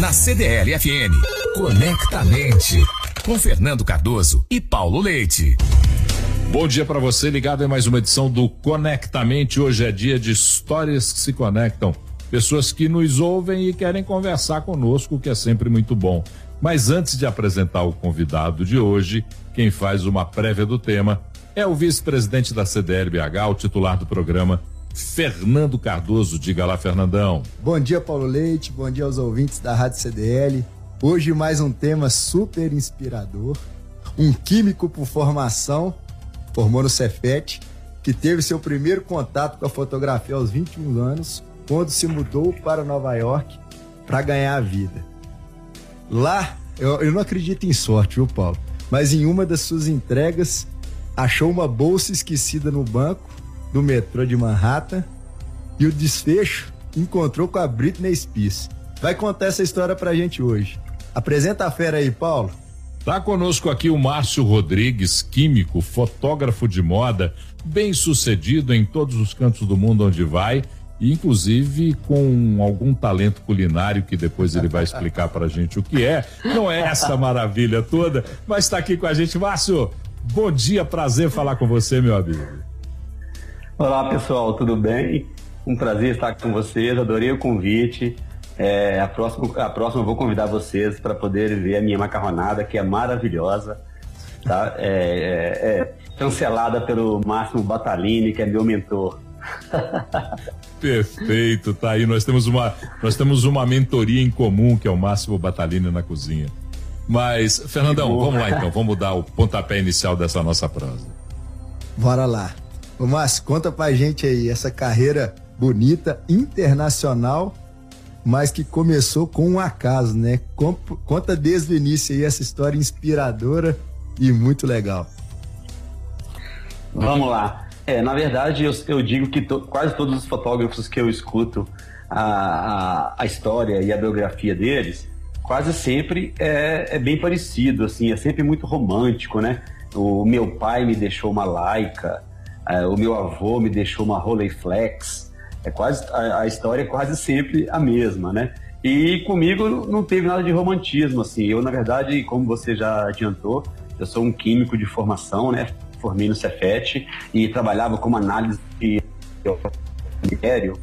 na CDL-FM. Conectamente, com Fernando Cardoso e Paulo Leite. Bom dia para você, ligado em mais uma edição do Conectamente. Hoje é dia de histórias que se conectam. Pessoas que nos ouvem e querem conversar conosco, o que é sempre muito bom. Mas antes de apresentar o convidado de hoje, quem faz uma prévia do tema é o vice-presidente da CDL-BH, o titular do programa, Fernando Cardoso. Diga lá, Fernandão. Bom dia, Paulo Leite, bom dia aos ouvintes da Rádio CDL. Hoje mais um tema super inspirador. Um químico por formação, formou no Cefet, que teve seu primeiro contato com a fotografia aos 21 anos, quando se mudou para Nova York para ganhar a vida. Lá, eu não acredito em sorte, viu, Paulo? Mas em uma das suas entregas, achou uma bolsa esquecida no banco do metrô de Manhattan e o desfecho encontrou com a Britney Spears. Vai contar essa história pra gente hoje. Apresenta a fera aí, Paulo. Tá conosco aqui o Márcio Rodrigues, químico, fotógrafo de moda, bem sucedido em todos os cantos do mundo onde vai, e inclusive com algum talento culinário que depois ele vai explicar pra gente o que é. Não é essa maravilha toda, mas tá aqui com a gente. Márcio, bom dia, prazer falar com você, meu amigo. Olá, pessoal, tudo bem? Um prazer estar com vocês, adorei o convite. A próxima eu vou convidar vocês para poder ver a minha macarronada, que é maravilhosa, tá? Cancelada pelo Máximo Batalini, que é meu mentor. Perfeito, tá aí. Nós temos uma mentoria em comum, que é o Máximo Batalini na cozinha. Mas, Fernandão, vamos lá então, vamos dar o pontapé inicial dessa nossa prosa. Bora lá. Ô Márcio, conta pra gente aí essa carreira bonita, internacional, mas que começou com um acaso, né? Conta desde o início aí essa história inspiradora e muito legal. Vamos lá. Na verdade, eu digo que quase todos os fotógrafos que eu escuto a história e a biografia deles, quase sempre é bem parecido, assim, é sempre muito romântico, né? O meu pai me deixou uma Leica, o meu avô me deixou uma Rolleiflex. A história é quase sempre a mesma, né? E comigo não teve nada de romantismo, assim. Eu, na verdade, como você já adiantou, eu sou um químico de formação, né? Formei no Cefet e trabalhava como análise de minério.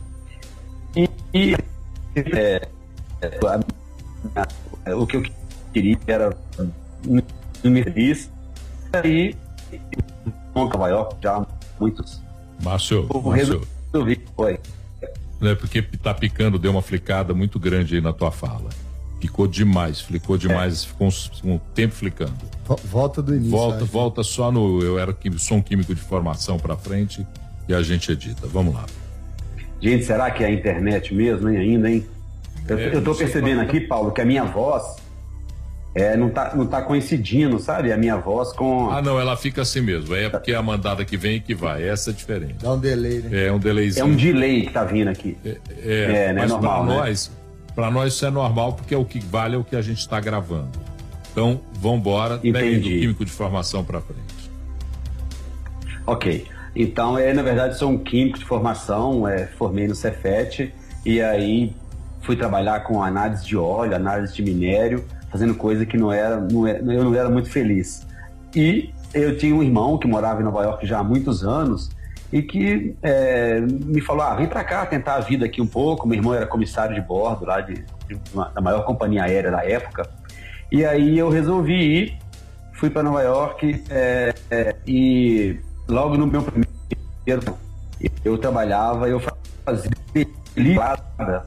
O que eu queria era me feliz. E aí, em Nova York, já muitos. Márcio. Oi. É porque tá picando, deu uma flicada muito grande aí na tua fala. Ficou demais, ficou um tempo flicando. Volta do início. Volta só no sou um químico de formação pra frente e a gente edita. Vamos lá. Gente, será que é a internet mesmo, hein, ainda, hein? Eu tô percebendo aqui, Paulo, que a minha voz não tá coincidindo, sabe? A minha voz com... Ah, não, ela fica assim mesmo. É porque é a mandada que vem e que vai. Essa é diferente. Dá um delay, né? É um delayzinho. É um delay que tá vindo aqui. Mas é normal, pra nós isso é normal, porque o que vale é o que a gente está gravando. Então, vambora, pegue do químico de formação pra frente. Ok. Então, na verdade, sou um químico de formação, formei no Cefet, e aí fui trabalhar com análise de óleo, análise de minério, fazendo coisa que eu não era muito feliz. E eu tinha um irmão que morava em Nova York já há muitos anos e que me falou, vem pra cá tentar a vida aqui um pouco. Meu irmão era comissário de bordo lá da maior companhia aérea da época. E aí eu resolvi ir, fui para Nova York e logo no meu primeiro eu trabalhava, eu fazia ligada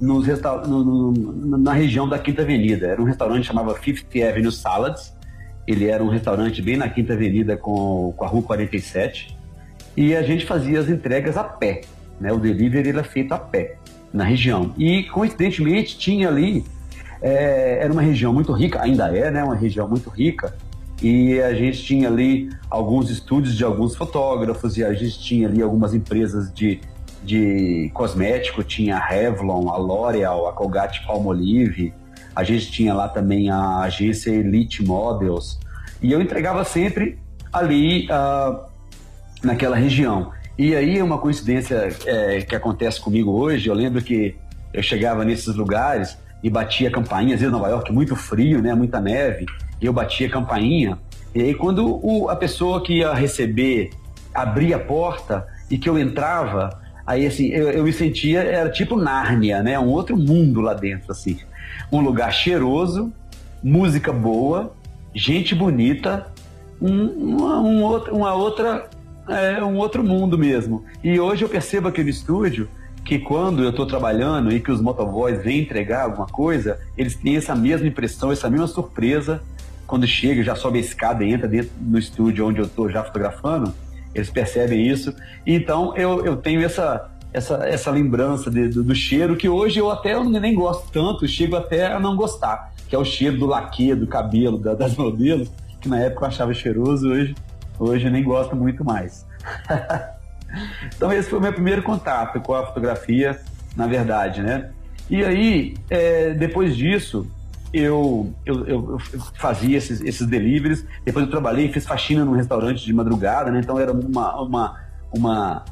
na região da Quinta Avenida. Era um restaurante que chamava Fifth Avenue Salads. Ele era um restaurante bem na Quinta Avenida com a Rua 47. E a gente fazia as entregas a pé, né? O delivery era feito a pé na região. E, coincidentemente, tinha ali... era uma região muito rica, ainda é, né? Uma região muito rica. E a gente tinha ali alguns estúdios de alguns fotógrafos, e a gente tinha ali algumas empresas de cosmético, tinha a Revlon, a L'Oreal, a Colgate-Palmolive, a gente tinha lá também a agência Elite Models, e eu entregava sempre ali naquela região. E aí uma coincidência que acontece comigo hoje, eu lembro que eu chegava nesses lugares e batia a campainha. Às vezes Nova York muito frio, né, muita neve, e eu batia a campainha. E aí quando a pessoa que ia receber abria a porta e que eu entrava, aí assim, eu me sentia, era tipo Nárnia, né, um outro mundo lá dentro, assim. Um lugar cheiroso, música boa, gente bonita, um outro mundo mesmo. E hoje eu percebo aqui no estúdio que quando eu estou trabalhando e que os motoboys vêm entregar alguma coisa, eles têm essa mesma impressão, essa mesma surpresa. Quando chega, já sobe a escada e entra dentro do estúdio onde eu estou já fotografando, eles percebem isso. Então eu tenho essa lembrança do cheiro, que hoje eu até nem gosto tanto, chego até a não gostar, que é o cheiro do laque, do cabelo, das modelos, que na época eu achava cheiroso, hoje eu nem gosto muito mais. Então esse foi o meu primeiro contato com a fotografia, na verdade, né? E aí, depois disso, eu fazia esses deliveries, depois eu trabalhei, fiz faxina num restaurante de madrugada, né? Então era uma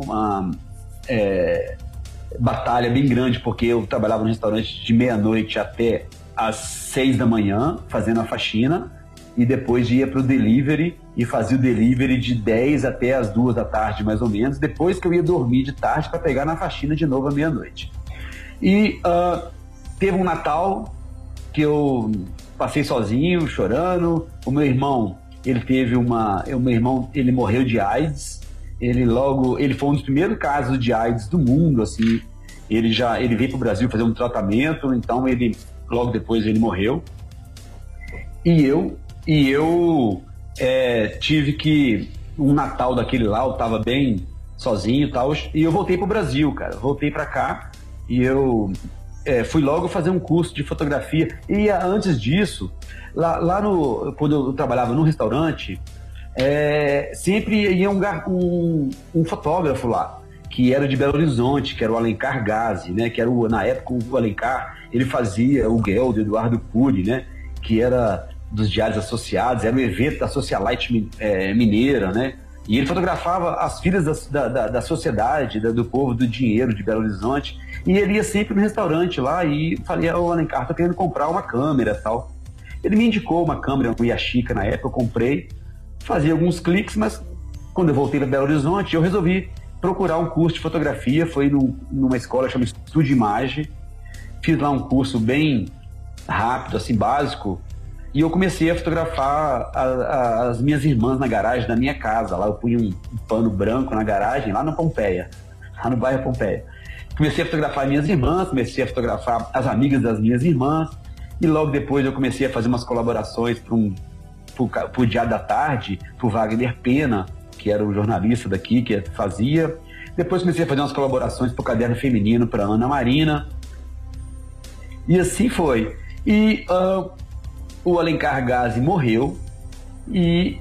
batalha bem grande, porque eu trabalhava no restaurante de meia-noite até às 6 da manhã, fazendo a faxina, e depois ia para o delivery e fazia o delivery de 10 até as 2 da tarde, mais ou menos, depois que eu ia dormir de tarde para pegar na faxina de novo à meia-noite. E teve um Natal que eu passei sozinho, chorando. O meu irmão, ele morreu de AIDS. Ele foi um dos primeiros casos de AIDS do mundo, assim. Ele veio para o Brasil fazer um tratamento, então logo depois ele morreu. E eu tive que, um Natal daquele lá, eu tava bem sozinho e tal, e eu voltei pro Brasil, cara. Voltei para cá e eu fui logo fazer um curso de fotografia. E antes disso, quando eu trabalhava num restaurante, sempre ia um fotógrafo lá, que era de Belo Horizonte, que era o Alencar Gazi, né? Que era na época o Alencar, ele fazia o Guel do Eduardo Cury, né? Que era dos Diários Associados, era um evento da Socialite mineira, né? E ele fotografava as filhas da sociedade, do povo do dinheiro de Belo Horizonte, e ele ia sempre no restaurante lá e falei: ô Alencar, tô querendo comprar uma câmera e tal. Ele me indicou uma câmera, um Yashica na época, eu comprei, fazia alguns cliques, mas quando eu voltei para Belo Horizonte, eu resolvi procurar um curso de fotografia. Foi numa escola chamada Estúdio Imagem, fiz lá um curso bem rápido, assim, básico, e eu comecei a fotografar as minhas irmãs na garagem da minha casa. Lá eu punha um pano branco na garagem, lá na Pompeia, lá no bairro Pompeia. Comecei a fotografar minhas irmãs, comecei a fotografar as amigas das minhas irmãs, e logo depois eu comecei a fazer umas colaborações pro Diário da Tarde, pro Wagner Pena, que era o jornalista daqui, que fazia. Depois comecei a fazer umas colaborações pro Caderno Feminino, para Ana Marina. E assim foi. E o Alencar Gazi morreu, e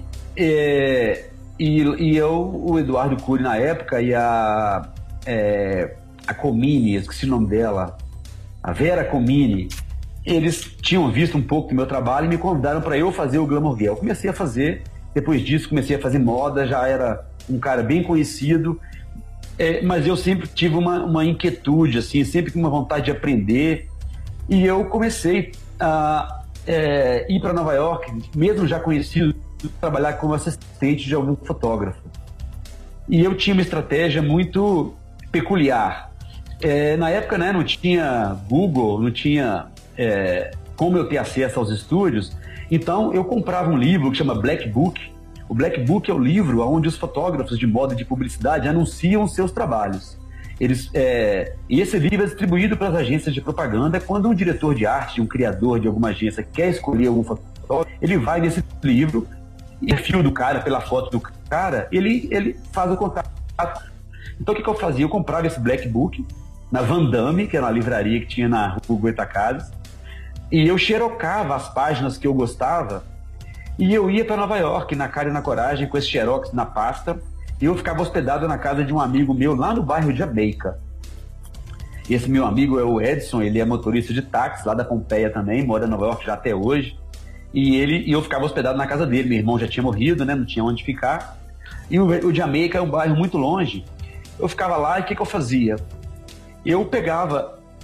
o Eduardo Cury na época, e a Comini, esqueci o nome dela, a Vera Comini, eles tinham visto um pouco do meu trabalho e me convidaram para eu fazer o Glamour Girl. Eu comecei a fazer, depois disso comecei a fazer moda, já era um cara bem conhecido, mas eu sempre tive uma inquietude, assim, sempre com uma vontade de aprender, e eu comecei a ir para Nova York, mesmo já conhecido, trabalhar como assistente de algum fotógrafo. E eu tinha uma estratégia muito peculiar. Na época, né, não tinha Google, não tinha como eu ter acesso aos estúdios, então eu comprava um livro que chama Black Book. O Black Book é o livro onde os fotógrafos de moda e de publicidade anunciam seus trabalhos. E esse livro é distribuído para as agências de propaganda. Quando um diretor de arte, um criador de alguma agência quer escolher algum fotógrafo, ele vai nesse livro, e perfil do cara, pela foto do cara, ele faz o contato. Então o que eu fazia? Eu comprava esse Black Book na Van Damme, que era uma livraria que tinha na Rua Goitacazes, e eu xerocava as páginas que eu gostava, e eu ia para Nova York, na cara e na coragem, com esse xerox na pasta, e eu ficava hospedado na casa de um amigo meu lá no bairro de Jamaica. Esse meu amigo é o Edson, ele é motorista de táxi lá da Pompeia também, mora em Nova York já até hoje, e eu ficava hospedado na casa dele. Meu irmão já tinha morrido, né, não tinha onde ficar, e o Jamaica é um bairro muito longe. Eu ficava lá, e o que eu fazia? Eu pegava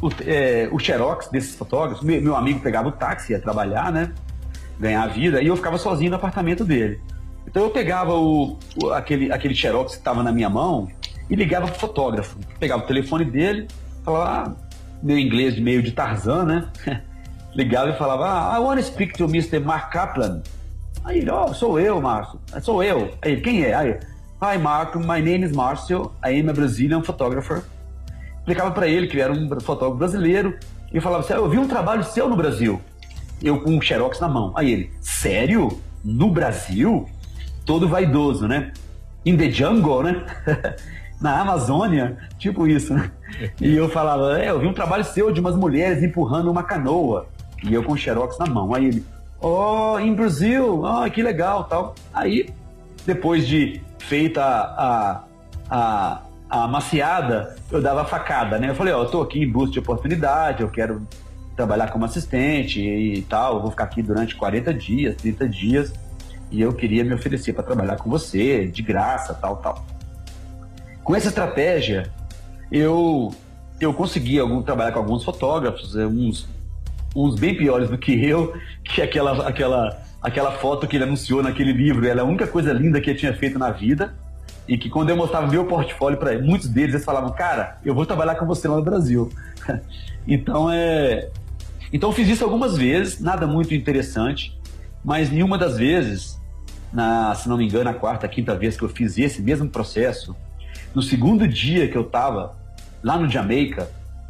o xerox desses fotógrafos. Meu amigo pegava o táxi, ia trabalhar, né? Ganhar a vida, e eu ficava sozinho no apartamento dele. Então eu pegava aquele xerox que estava na minha mão e ligava pro fotógrafo. Pegava o telefone dele, falava, meu inglês meio de Tarzan, né? Ligava e falava, I want to speak to Mr. Mark Kaplan. Aí ele, sou eu, Márcio. Sou eu. Aí ele, quem é? Aí, hi, Mark, my name is Márcio, I am a Brazilian photographer. Explicava para ele que eu era um fotógrafo brasileiro e eu falava assim, eu vi um trabalho seu no Brasil. Eu com um xerox na mão. Aí ele, sério? No Brasil? Todo vaidoso, né? In the jungle, né? Na Amazônia, tipo isso, né? E eu falava, eu vi um trabalho seu de umas mulheres empurrando uma canoa. E eu com o xerox na mão. Aí ele, em Brasil, que legal, tal. Aí, depois de feita a maciada, eu dava a facada, né? Eu falei, eu tô aqui em busca de oportunidade, eu quero trabalhar como assistente e tal, eu vou ficar aqui durante 40 dias, 30 dias, e eu queria me oferecer para trabalhar com você, de graça, tal. Com essa estratégia, eu consegui trabalhar com alguns fotógrafos, uns bem piores do que eu, que aquela foto que ele anunciou naquele livro, ela é a única coisa linda que ele tinha feito na vida, e que quando eu mostrava meu portfólio para muitos deles, eles falavam, cara, eu vou trabalhar com você lá no Brasil. Então eu fiz isso algumas vezes, nada muito interessante, mas nenhuma das vezes, se não me engano, a quarta, quinta vez que eu fiz esse mesmo processo, no segundo dia que eu estava lá no Jamaica,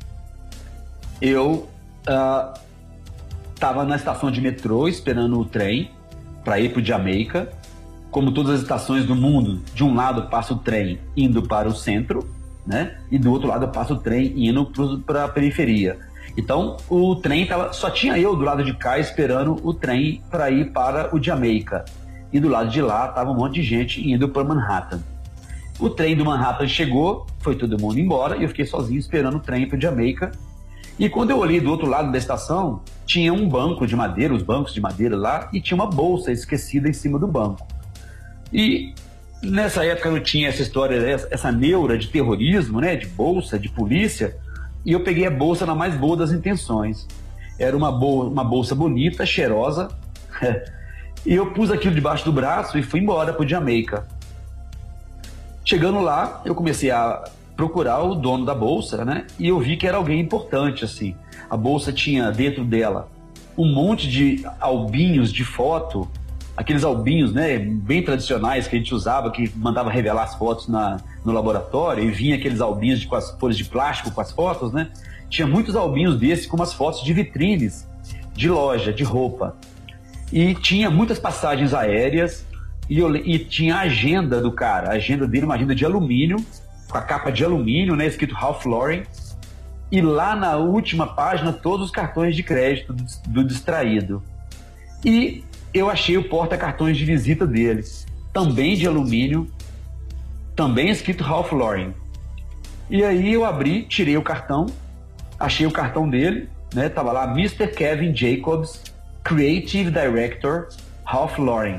eu estava na estação de metrô esperando o trem para ir para o Jamaica. Como todas as estações do mundo, de um lado passa o trem indo para o centro, né? E do outro lado passa o trem indo para a periferia. Então o trem só tinha eu do lado de cá esperando o trem para ir para o Jamaica. E do lado de lá estava um monte de gente indo para Manhattan. O trem do Manhattan chegou, foi todo mundo embora e eu fiquei sozinho esperando o trem para o Jamaica. E quando eu olhei do outro lado da estação, tinha um banco de madeira, os bancos de madeira lá, e tinha uma bolsa esquecida em cima do banco. E nessa época eu tinha essa história, essa neura de terrorismo, né, de bolsa, de polícia, e eu peguei a bolsa na mais boa das intenções. Era uma bolsa bonita, cheirosa, e eu pus aquilo debaixo do braço e fui embora para o Jamaica. Chegando lá, eu comecei a procurar o dono da bolsa, né, e eu vi que era alguém importante, assim. A bolsa tinha dentro dela um monte de albinhos de foto, aqueles albinhos, né, bem tradicionais que a gente usava, que mandava revelar as fotos no laboratório, e vinha aqueles albinhos com as folhas de plástico com as fotos, né? Tinha muitos albinhos desses com umas fotos de vitrines, de loja, de roupa. E tinha muitas passagens aéreas, e tinha a agenda do cara. A agenda dele, uma agenda de alumínio, com a capa de alumínio, né, escrito Ralph Lauren. E lá na última página, todos os cartões de crédito do distraído. E eu achei o porta-cartões de visita dele, também de alumínio, também escrito Ralph Lauren. E aí eu abri, tirei o cartão, achei o cartão dele, né? Tava lá, Mr. Kevin Jacobs, Creative Director, Ralph Lauren.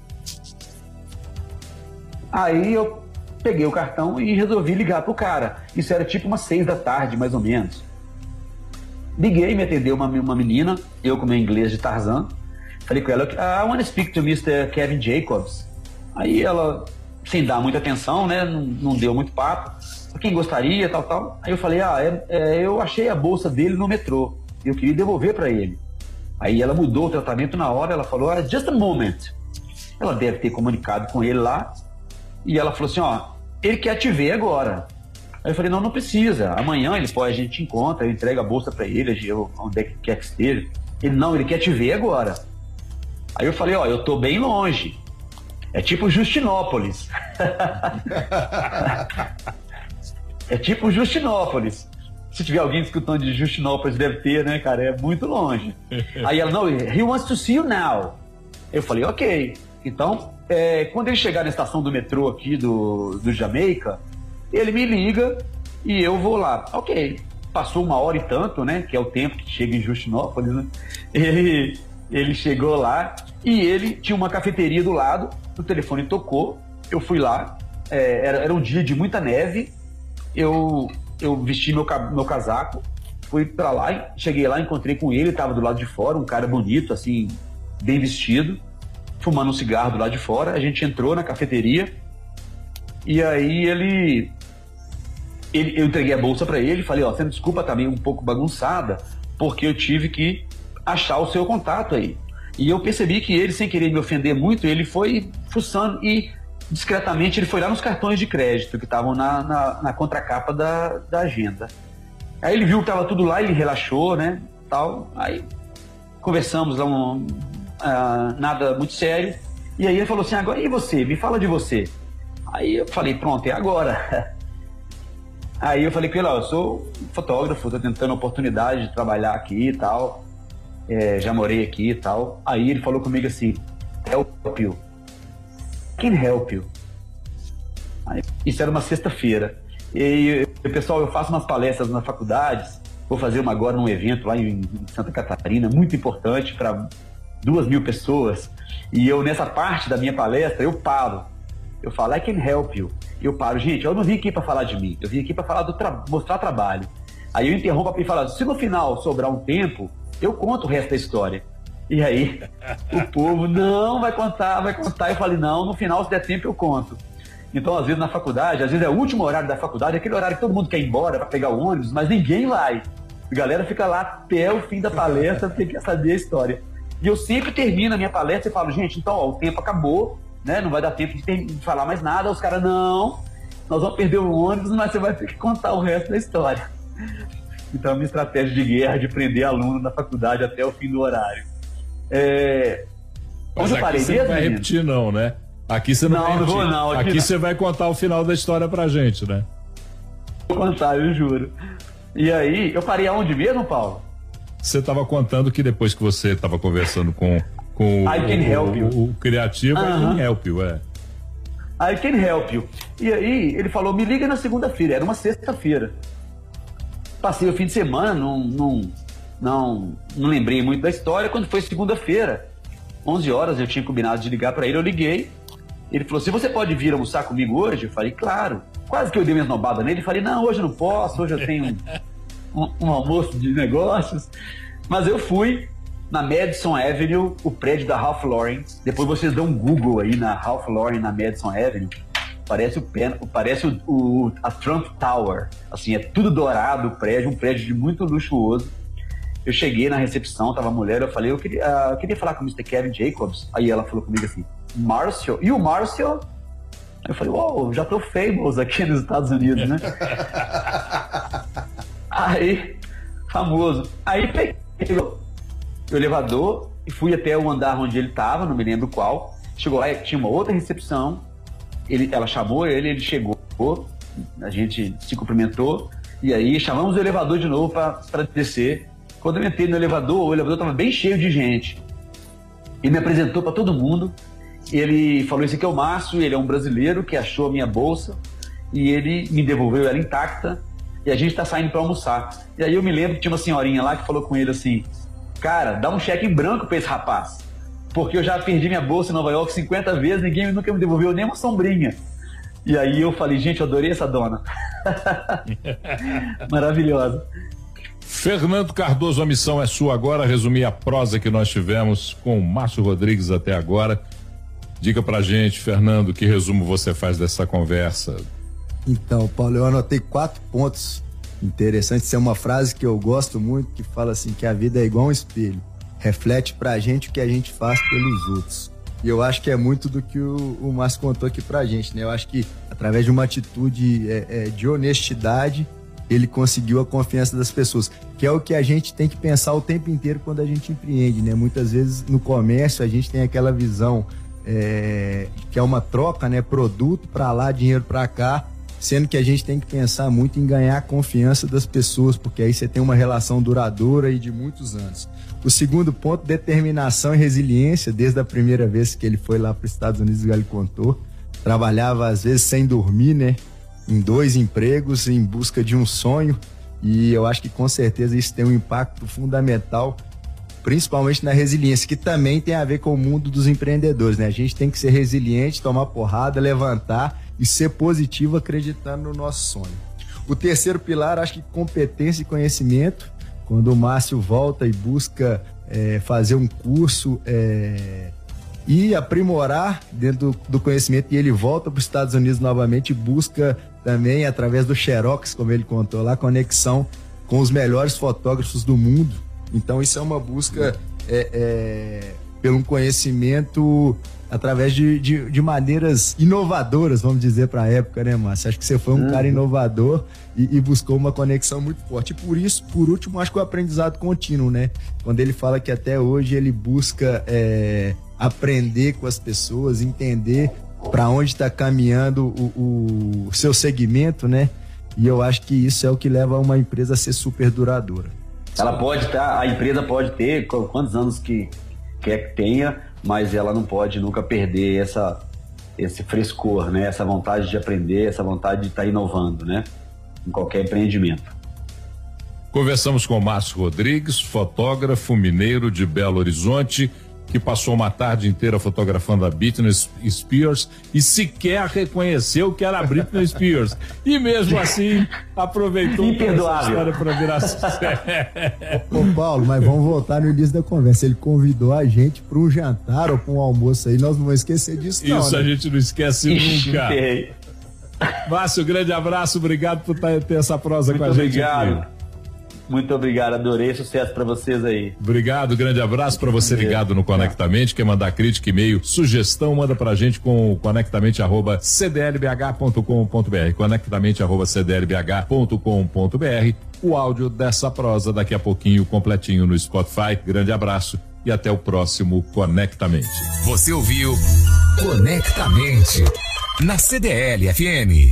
Aí eu peguei o cartão e resolvi ligar pro cara. Isso era tipo umas 6 da tarde, mais ou menos. Liguei, me atendeu uma menina, eu com meu inglês de Tarzan. Falei com ela, I want to speak to Mr. Kevin Jacobs. Aí ela, sem dar muita atenção, né, não deu muito papo. Quem gostaria, tal. Aí eu falei, eu achei a bolsa dele no metrô. Eu queria devolver para ele. Aí ela mudou o tratamento na hora, ela falou, just a moment. Ela deve ter comunicado com ele lá. E ela falou assim, ele quer te ver agora. Aí eu falei, não precisa. Amanhã a gente encontra, eu entrego a bolsa para ele, onde é que quer que esteja. Ele quer te ver agora. Aí eu falei, eu tô bem longe. É tipo Justinópolis. É tipo Justinópolis. Se tiver alguém escutando de Justinópolis, deve ter, né, cara? É muito longe. Aí ela, he wants to see you now. Eu falei, ok. Então, quando ele chegar na estação do metrô aqui do Jamaica, ele me liga e eu vou lá. Ok. Passou 1 hora e tanto, né? Que é o tempo que chega em Justinópolis, né? Ele chegou lá e ele tinha uma cafeteria do lado, o telefone tocou, eu fui lá, era um dia de muita neve, eu vesti meu casaco, fui pra lá, cheguei lá, encontrei com ele, tava do lado de fora, um cara bonito, assim, bem vestido, fumando um cigarro do lado de fora. A gente entrou na cafeteria e aí eu entreguei a bolsa pra ele, falei, ó, você desculpa, tá meio um pouco bagunçada, porque eu tive que achar o seu contato aí. E eu percebi que ele, sem querer me ofender muito, ele foi fuçando e discretamente ele foi lá nos cartões de crédito que estavam na contracapa da agenda. Aí ele viu que tava tudo lá, ele relaxou, né, tal. Aí conversamos lá, nada muito sério. E aí ele falou assim, agora e você? Me fala de você. Aí eu falei, pronto, é agora. Aí eu falei com ele, ó, eu sou fotógrafo, tô tentando oportunidade de trabalhar aqui e tal. Já morei aqui e tal. Aí ele falou comigo assim, help you. I can help you. Aí, isso era uma sexta-feira. E, pessoal, eu faço umas palestras nas faculdades. Vou fazer uma agora num evento lá em Santa Catarina, muito importante para 2.000 pessoas. E eu, nessa parte da minha palestra, eu paro. Eu falo, I can help you. E eu paro, gente, eu não vim aqui para falar de mim. Eu vim aqui para falar mostrar trabalho. Aí eu interrompo e falo, se no final sobrar um tempo, eu conto o resto da história. E aí, o povo, não, vai contar. Eu falei, não, no final, se der tempo, eu conto. Então, às vezes, na faculdade, às vezes é o último horário da faculdade, aquele horário que todo mundo quer ir embora para pegar o ônibus, mas ninguém vai. A galera fica lá até o fim da palestra, porque quer saber a história. E eu sempre termino a minha palestra e falo, gente, então, ó, o tempo acabou, né? Não vai dar tempo de falar mais nada. Os caras, não, nós vamos perder o ônibus, mas você vai ter que contar o resto da história. Então, a minha estratégia de guerra de prender aluno na faculdade até o fim do horário. Mas aqui você não vai repetir, não, né? Aqui você não vai repetir. Não vou, não. Aqui você vai contar o final da história pra gente, né? Vou contar, eu juro. E aí, eu parei aonde mesmo, Paulo? Você estava contando que depois que você estava conversando com o criativo, I can help you, I can help you. E aí, ele falou, me liga na segunda-feira. Era uma sexta-feira. Passei o fim de semana, não lembrei muito da história. Quando foi segunda-feira, 11 horas, eu tinha combinado de ligar para ele, eu liguei. Ele falou, se você pode vir almoçar comigo hoje? Eu falei, claro. Quase que eu dei uma esnobada nele. Falei, não, hoje eu não posso, hoje eu tenho um almoço de negócios. Mas eu fui na Madison Avenue, o prédio da Ralph Lauren. Depois vocês dão um Google aí na Ralph Lauren, na Madison Avenue. Parece a Trump Tower. Assim, é tudo dourado o prédio, um prédio de muito luxuoso. Eu cheguei na recepção, tava a mulher, eu falei, eu queria falar com o Mr. Kevin Jacobs. Aí ela falou comigo assim, Márcio? E o Márcio? Eu falei, uau, já tô famous aqui nos Estados Unidos, né? Aí, famoso. Aí peguei o elevador e fui até o andar onde ele tava, não me lembro qual. Chegou lá, tinha uma outra recepção. Ela chamou ele chegou, a gente se cumprimentou, e aí chamamos o elevador de novo para descer. Quando eu entrei no elevador, o elevador estava bem cheio de gente. Ele me apresentou para todo mundo. Ele falou, esse aqui é o Márcio, ele é um brasileiro que achou a minha bolsa e ele me devolveu ela intacta e a gente está saindo para almoçar. E aí eu me lembro que tinha uma senhorinha lá que falou com ele assim, cara, dá um cheque em branco para esse rapaz, porque eu já perdi minha bolsa em Nova York 50 vezes, ninguém nunca me devolveu nem uma sombrinha. E aí eu falei, gente, eu adorei essa dona. Maravilhosa. Fernando Cardoso, a missão é sua agora, resumir a prosa que nós tivemos com o Márcio Rodrigues até agora. Diga pra gente, Fernando, que resumo você faz dessa conversa? Então, Paulo, eu anotei 4 pontos interessantes. Isso é uma frase que eu gosto muito, que fala assim, que a vida é igual um espelho. Reflete pra gente o que a gente faz pelos outros. E eu acho que é muito do que o Márcio contou aqui pra gente, né? Eu acho que através de uma atitude de honestidade, ele conseguiu a confiança das pessoas, que é o que a gente tem que pensar o tempo inteiro quando a gente empreende, né? Muitas vezes no comércio a gente tem aquela visão que é uma troca, né? Produto pra lá, dinheiro pra cá, sendo que a gente tem que pensar muito em ganhar a confiança das pessoas, porque aí você tem uma relação duradoura e de muitos anos. O segundo ponto, determinação e resiliência. Desde a primeira vez que ele foi lá para os Estados Unidos, ele contou, trabalhava às vezes sem dormir, né? Em 2 empregos, em busca de um sonho, e eu acho que com certeza isso tem um impacto fundamental, principalmente na resiliência, que também tem a ver com o mundo dos empreendedores, né? A gente tem que ser resiliente, tomar porrada, levantar e ser positivo acreditando no nosso sonho. O terceiro pilar, acho que competência e conhecimento. Quando o Márcio volta e busca fazer um curso e aprimorar dentro do conhecimento, e ele volta para os Estados Unidos novamente e busca também, através do Xerox, como ele contou lá, conexão com os melhores fotógrafos do mundo. Então isso é uma busca pelo um conhecimento através de maneiras inovadoras, vamos dizer, para a época, né, Márcio? Acho que você foi um cara inovador e buscou uma conexão muito forte. E por isso, por último, acho que o aprendizado contínuo, né? Quando ele fala que até hoje ele busca aprender com as pessoas, entender para onde está caminhando o seu segmento, né? E eu acho que isso é o que leva uma empresa a ser super duradoura. A empresa pode ter quantos anos que quer que tenha, mas ela não pode nunca perder esse frescor, né? Essa vontade de aprender, essa vontade de estar inovando, né? Em qualquer empreendimento. Conversamos com o Márcio Rodrigues, fotógrafo mineiro de Belo Horizonte, que passou uma tarde inteira fotografando a Britney Spears e sequer reconheceu que era a Britney Spears. E mesmo assim, aproveitou essa história para virar sucesso. Ô Paulo, mas vamos voltar no início da conversa. Ele convidou a gente para um jantar ou para um almoço aí, nós não vamos esquecer disso não, Isso, né? A gente não esquece nunca. Márcio, grande abraço, obrigado por ter essa prosa com a gente aqui. Muito obrigado, adorei, sucesso para vocês aí. Obrigado, grande abraço para você ligado no Conectamente, quer mandar crítica, e-mail, sugestão, manda pra gente com conectamente@cdlbh.com.br, conectamente@cdlbh.com.br. O áudio dessa prosa daqui a pouquinho completinho no Spotify. Grande abraço e até o próximo Conectamente. Você ouviu Conectamente na CDL FM.